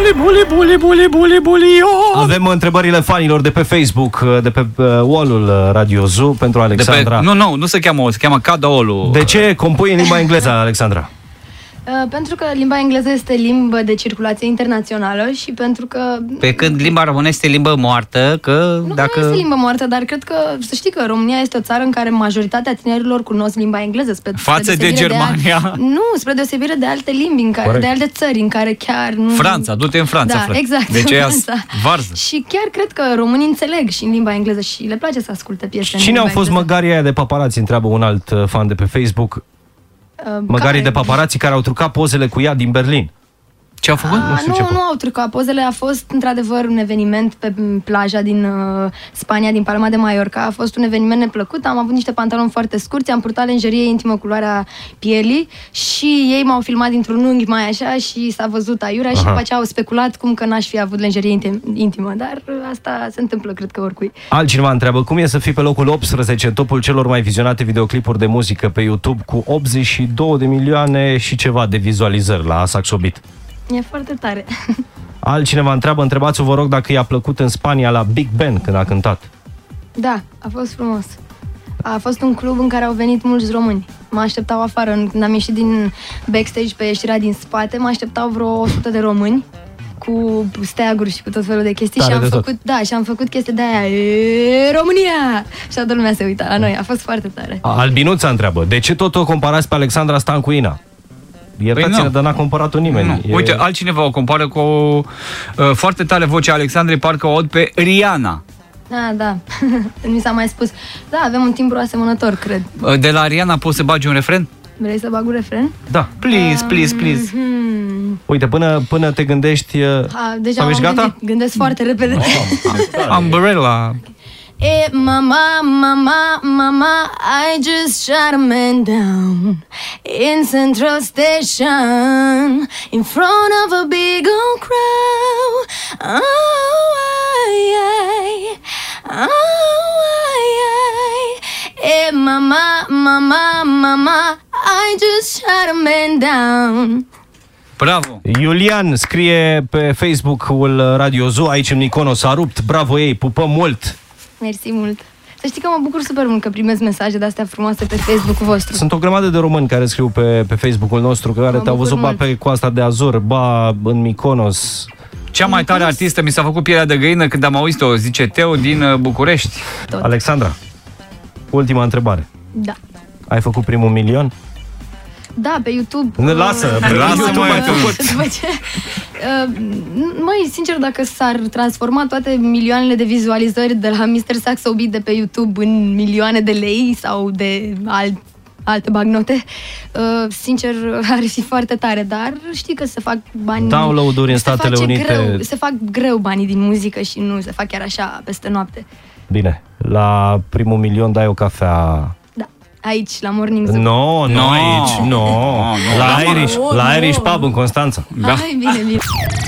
Avem întrebările fanilor de pe Facebook, de pe wall-ul Radio Zoo pentru Alexandra. Nu se cheamă se cheamă Cadaolu. De ce compui în limba engleză, Alexandra? Pentru că limba engleză este limbă de circulație internațională și pentru că... Pe când limba română este limbă moartă, că nu este limbă moartă, dar cred că, să știi că România este o țară în care majoritatea tinerilor cunosc limba engleză. Față de Germania. Spre deosebire de alte limbi, de alte țări în care chiar nu... Franța, du-te în Franța, frate. Exact. Deci aia varză. Și chiar cred că românii înțeleg și în limba engleză și le place să asculte piese. Cine au fost măgarii aia de paparați, întreabă un alt fan de pe Facebook. Măgarii de paparații care au trucat pozele cu ea din Berlin. Ce au făcut? Nu au trucat pozele, a fost într-adevăr un eveniment pe plaja din Spania, din Palma de Mallorca. A fost un eveniment neplăcut, am avut niște pantaloni foarte scurți, am purtat lenjerie intimă culoarea pielii și ei m-au filmat dintr-un unghi mai așa și s-a văzut aiurea. Și după aceea au speculat cum că n-aș fi avut lenjerie intimă, dar asta se întâmplă, cred că oricui. Altcineva întreabă, cum e să fii pe locul 18 în topul celor mai vizionate videoclipuri de muzică pe YouTube cu 82 de milioane și ceva de vizualizări la Saxobit? E foarte tare. Altcineva întrebați-o, vă rog, dacă i-a plăcut în Spania la Big Ben când a cântat. Da, a fost frumos. A fost un club în care au venit mulți români. Mă așteptau afară, când am ieșit din backstage pe ieșirea din spate, mă așteptau vreo 100 de români cu steaguri și cu tot felul de chestii. Și am făcut chestii de aia, România! Și toată lumea se uita la noi, a fost foarte tare. Albinuța întreabă, de ce tot o comparați pe Alexandra Stan cu Ina? Iertați-ne, dar n-a comparat-o nimeni. Uite, altcineva o compară cu o foarte tare voce a Alexandrei, parcă o aud pe Rihanna. Da. Mi s-a mai spus. Da, avem un timbru asemănător, cred. De la Rihanna poți să bagi un refren? Vrei să bag un refren? Da. Please. Uite, până te gândești... Deja m-am gândit. Gândesc foarte repede. Umbrella. Mama, I just shot a man down in Central Station in front of a big old crowd. Mama, I just shot a man down. Bravo! Iulian scrie pe Facebook-ul Radio Zoo, aici în Mykonos a rupt, bravo ei, pupăm mult! Mersi mult! Să știi că mă bucur super mult că primesc mesaje de-astea frumoase pe Facebook-ul vostru. Sunt o grămadă de români care scriu pe Facebook-ul nostru, care te-au văzut ba pe Coasta de Azur, ba în Mykonos. Cea mai tare artistă mi s-a făcut pielea de găină când am auzit-o, zice Teo din București. Tot. Alexandra, ultima întrebare. Da. Ai făcut primul milion? Da, pe YouTube. Lasă mai făcut. Măi, sincer, dacă s-ar transforma toate milioanele de vizualizări de la Mr. Saxo Beat de pe YouTube în milioane de lei sau de alte bagnote, sincer, ar fi foarte tare, dar știi că se fac bani... Download-uri în Statele Unite... Se fac greu banii din muzică și nu se fac chiar așa peste noapte. Bine, la primul milion dai o cafea... Aici, la Morning Zoo. Nu, aici, la Irish Pub în Constanța. Hai, bine.